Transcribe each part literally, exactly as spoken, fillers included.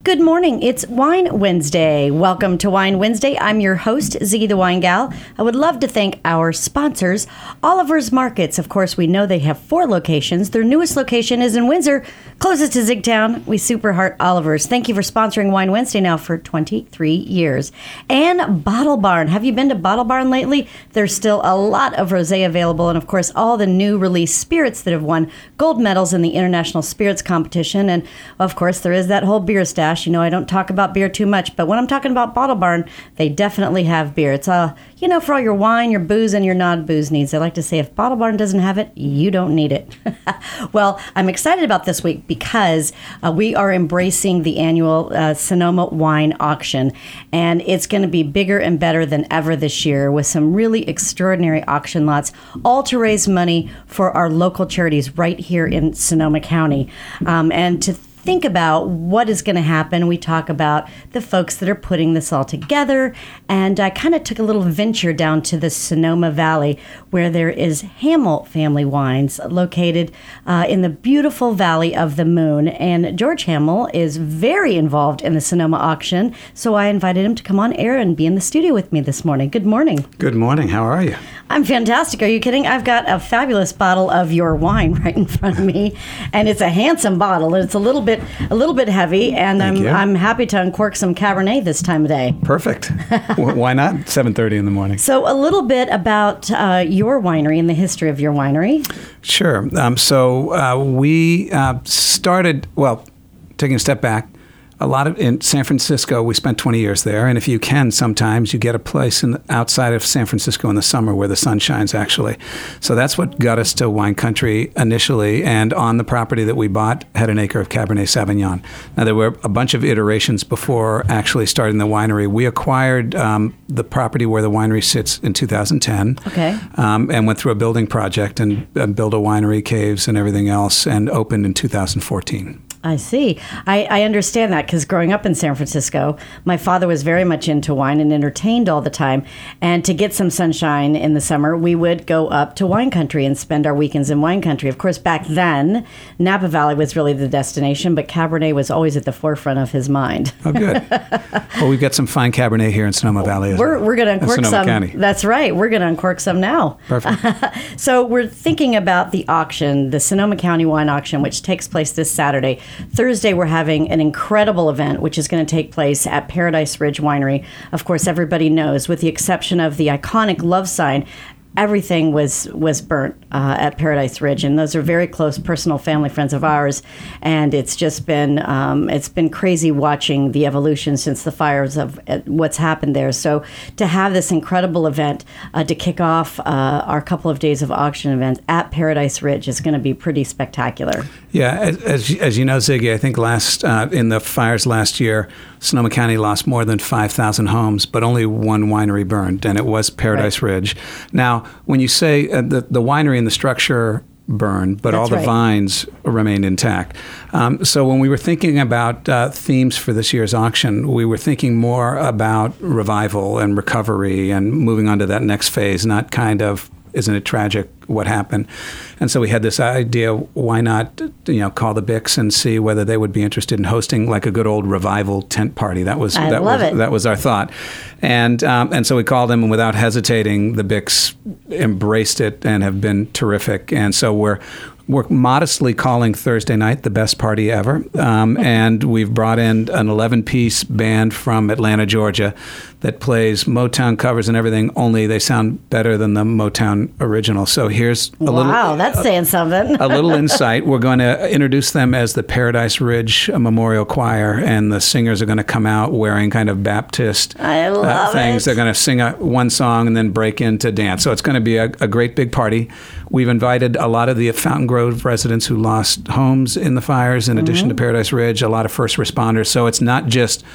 good morning. It's Wine Wednesday. Welcome to Wine Wednesday. I'm your host, Ziggy the Wine Gal. I would love to thank our sponsors, Oliver's Markets. Of course, we know they have four locations. Their newest location is in Windsor, closest to Zigtown. We super heart Oliver's. Thank you for sponsoring Wine Wednesday now for twenty-three years. And Bottle Barn. Have you been to Bottle Barn lately? There's still a lot of rosé available, and of course, all the new release spirits that have won gold medals in the International Spirits Competition. And of course, there is that whole beer stash. You know, I don't talk about beer too much, but when I'm talking about Bottle Barn, they definitely have beer. It's, uh, you know, for all your wine, your booze, and your non-booze needs. I like to say if Bottle Barn doesn't have it, you don't need it. Well, I'm excited about this week because uh, we are embracing the annual uh, Sonoma Wine Auction, and it's going to be bigger and better than ever this year with some really extraordinary auction lots, all to raise money for our local charities right here in Sonoma County. Um, and to think about what is going to happen, we talk about the folks that are putting this all together, and I kind of took a little venture down to the Sonoma Valley where there is Hamill Family Wines located uh, in the beautiful Valley of the Moon, and George Hamill is very involved in the Sonoma auction, so I invited him to come on air and be in the studio with me this morning. Good morning. Good morning. How are you? I'm fantastic. Are you kidding? I've got a fabulous bottle of your wine right in front of me, and it's a handsome bottle. It's a little bit, a little bit heavy, and Thank I'm you. I'm happy to uncork some Cabernet this time of day. Perfect. Why not? seven thirty in the morning. So, a little bit about uh, your winery and the history of your winery. Sure. Um, so uh, we uh, started. Well, taking a step back. A lot of in San Francisco, we spent twenty years there, and if you can, sometimes you get a place in the, outside of San Francisco in the summer where the sun shines, actually. So that's what got us to wine country initially, and on the property that we bought had an acre of Cabernet Sauvignon. Now, there were a bunch of iterations before actually starting the winery. We acquired um, the property where the winery sits in two thousand ten, Okay. um, and went through a building project and, and built a winery, caves, and everything else, and opened in two thousand fourteen. I see. I, I understand that because growing up in San Francisco, my father was very much into wine and entertained all the time. And to get some sunshine in the summer, we would go up to wine country and spend our weekends in wine country. Of course, back then, Napa Valley was really the destination, but Cabernet was always at the forefront of his mind. Oh, good. Well, we've got some fine Cabernet here in Sonoma Valley. As We're, well. we're going to uncork Sonoma some. County. That's right. We're going to uncork some now. Perfect. So we're thinking about the auction, the Sonoma County Wine Auction, which takes place this Saturday. Thursday, we're having an incredible event, which is going to take place at Paradise Ridge Winery. Of course, everybody knows, with the exception of the iconic love sign, everything was was burnt uh, at Paradise Ridge, and those are very close personal family friends of ours. And it's just been um, it's been crazy watching the evolution since the fires of uh, what's happened there. So to have this incredible event uh, to kick off uh, our couple of days of auction events at Paradise Ridge is going to be pretty spectacular. Yeah, as, as as you know, Ziggy, I think last uh, in the fires last year, Sonoma County lost more than five thousand homes, but only one winery burned, and it was Paradise right. Ridge. Now, when you say uh, the, the winery and the structure burned, but That's all the right. vines remained intact. Um, so when we were thinking about uh, themes for this year's auction, we were thinking more about revival and recovery and moving on to that next phase, not kind of, isn't it tragic what happened? And so we had this idea, why not, you know, call the Bix and see whether they would be interested in hosting like a good old revival tent party. That was I that love was it. that was our thought. And um, and so we called them, and without hesitating, the Bix embraced it and have been terrific. And so we're We're modestly calling Thursday night the best party ever. Um, and we've brought in an eleven-piece band from Atlanta, Georgia that plays Motown covers and everything, only they sound better than the Motown original. So here's a wow, little... Wow, that's uh, saying something. a little insight. We're going to introduce them as the Paradise Ridge Memorial Choir, and the singers are going to come out wearing kind of Baptist I love uh, things. it. They're going to sing a, one song and then break into dance. So it's going to be a, a great big party. We've invited a lot of the Fountain Grove residents who lost homes in the fires, in addition Mm-hmm. to Paradise Ridge, a lot of first responders. So it's not just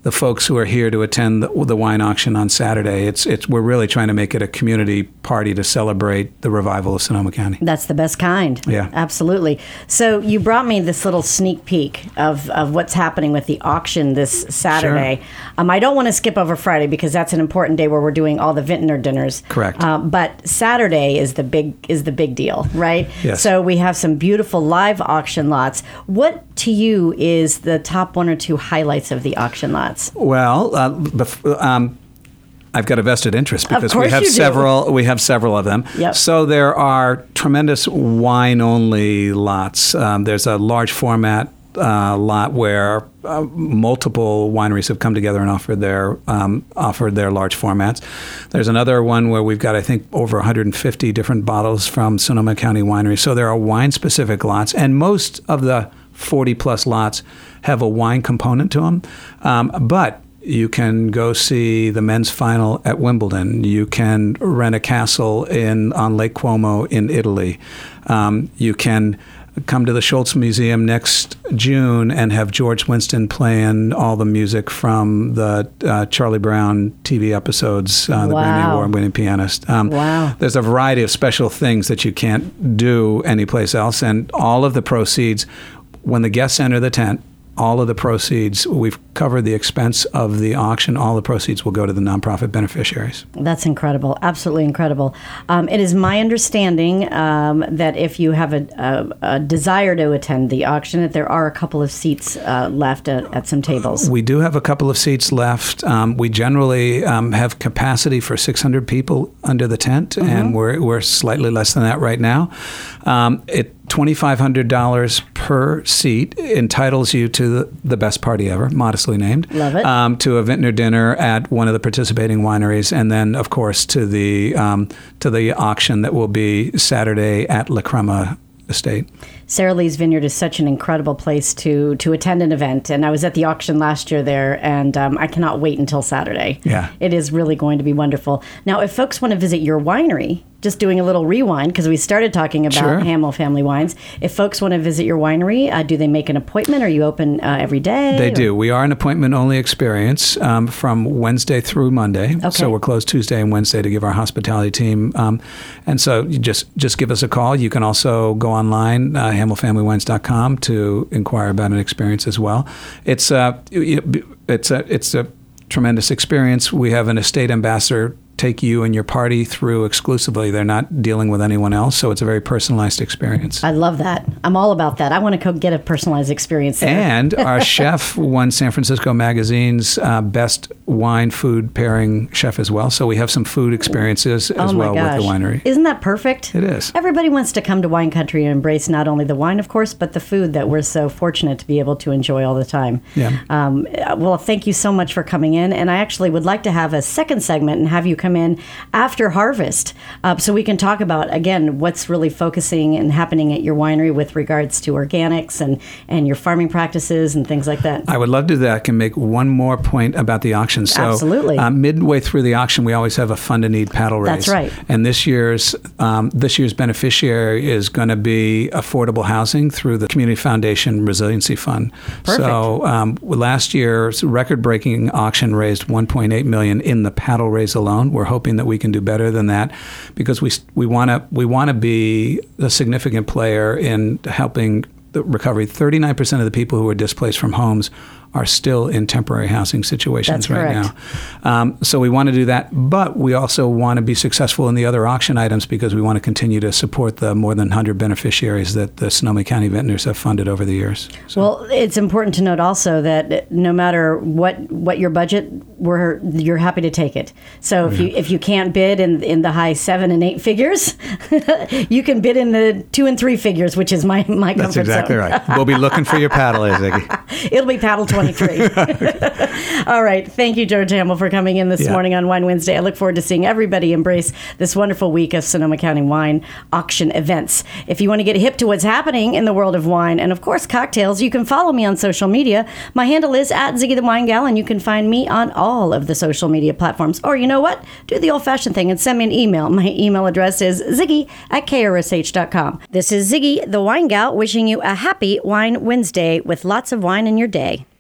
the folks who are here to attend the, the wine auction on Saturday. It's it's we're really trying to make it a community party to celebrate the revival of Sonoma County. That's the best kind. Yeah. Absolutely. So you brought me this little sneak peek of, of what's happening with the auction this Saturday. Sure. Um, I don't want to skip over Friday because that's an important day where we're doing all the vintner dinners. Correct. Uh, but Saturday is the big is the big deal, right? Yes. So we have some beautiful live auction lots. What to you is the top one or two highlights of the auction lots? Well, uh, bef- um, I've got a vested interest because we course have you do. several. We have several of them. Yep. So there are tremendous wine-only lots. Um, there's a large format uh, lot where uh, multiple wineries have come together and offered their um, offered their large formats. There's another one where we've got, I think, over one hundred fifty different bottles from Sonoma County wineries. So there are wine-specific lots, and most of the forty plus lots have a wine component to them. Um, but you can go see the men's final at Wimbledon. You can rent a castle in on Lake Como in Italy. Um, you can come to the Schultz Museum next June and have George Winston playing all the music from the uh, Charlie Brown T V episodes, uh, the Wow. Grammy Award-winning pianist. Um, Wow. There's a variety of special things that you can't do anyplace else, and all of the proceeds, when the guests enter the tent, all of the proceeds, we've covered the expense of the auction. All the proceeds will go to the nonprofit beneficiaries. That's incredible. Absolutely incredible. Um, it is my understanding um, that if you have a, a, a desire to attend the auction, that there are a couple of seats uh, left at, at some tables. We do have a couple of seats left. Um, we generally um, have capacity for six hundred people under the tent, mm-hmm. and we're, we're slightly less than that right now. Um, it twenty-five hundred dollars per seat entitles you to the, the best party ever, modestly named. Love it. Um, to a vintner dinner at one of the participating wineries, and then, of course, to the um, to the auction that will be Saturday at La Crema Estate. Sara Lee's Vineyard is such an incredible place to to attend an event, and I was at the auction last year there, and um, I cannot wait until Saturday. Yeah. It is really going to be wonderful. Now, if folks want to visit your winery, just doing a little rewind, because we started talking about Sure. Hamill Family Wines. If folks want to visit your winery, uh, do they make an appointment? Are you open uh, every day? They or? do. We are an appointment-only experience um, from Wednesday through Monday. Okay. So we're closed Tuesday and Wednesday to give our hospitality team. Um, and so you just just give us a call. You can also go online, uh, hamill family wines dot com, to inquire about an experience as well. It's uh, it's a it's a tremendous experience. We have an estate ambassador take you and your party through exclusively. They're not dealing with anyone else, so it's a very personalized experience. I love that. I'm all about that. I want to go get a personalized experience there. And our chef won San Francisco Magazine's uh, best wine food pairing chef as well. So we have some food experiences as oh my well gosh. with the winery. Isn't that perfect? It is. Everybody wants to come to wine country and embrace not only the wine, of course, but the food that we're so fortunate to be able to enjoy all the time. Yeah. Um, well, thank you so much for coming in. And I actually would like to have a second segment and have you come in after harvest uh, so we can talk about, again, what's really focusing and happening at your winery with regards to organics and, and your farming practices and things like that. I would love to do that. I can make one more point about the auction. So, Absolutely. Uh, midway through the auction, we always have a fund a need paddle race. That's right. And this year's um, this year's beneficiary is going to be affordable housing through the Community Foundation Resiliency Fund. Perfect. So um, last year's record-breaking auction raised one point eight million dollars in the paddle raise alone. We're hoping that we can do better than that because we we want to we want to be a significant player in helping the recovery. thirty-nine percent of the people who are displaced from homes are still in temporary housing situations That's right correct. now. Um, so we want to do that, but we also want to be successful in the other auction items because we want to continue to support the more than one hundred beneficiaries that the Sonoma County Vintners have funded over the years. So. Well, it's important to note also that no matter what what your budget, we're you're happy to take it. So if Yeah. you if you can't bid in in the high seven and eight figures, you can bid in the two and three figures, which is my my That's comfort exactly zone. right. We'll be looking for your paddle, Ziggy. It'll be paddle twenty-three. All right. Thank you, George Hamill, for coming in this Yeah. morning on Wine Wednesday. I look forward to seeing everybody embrace this wonderful week of Sonoma County wine auction events. If you want to get hip to what's happening in the world of wine and, of course, cocktails, you can follow me on social media. My handle is at Ziggy the Wine Gal, and you can find me on all of the social media platforms. Or you know what? Do the old-fashioned thing and send me an email. My email address is ziggy at k r s h dot com. This is Ziggy the Wine Gal wishing you a happy Wine Wednesday with lots of wine in your day.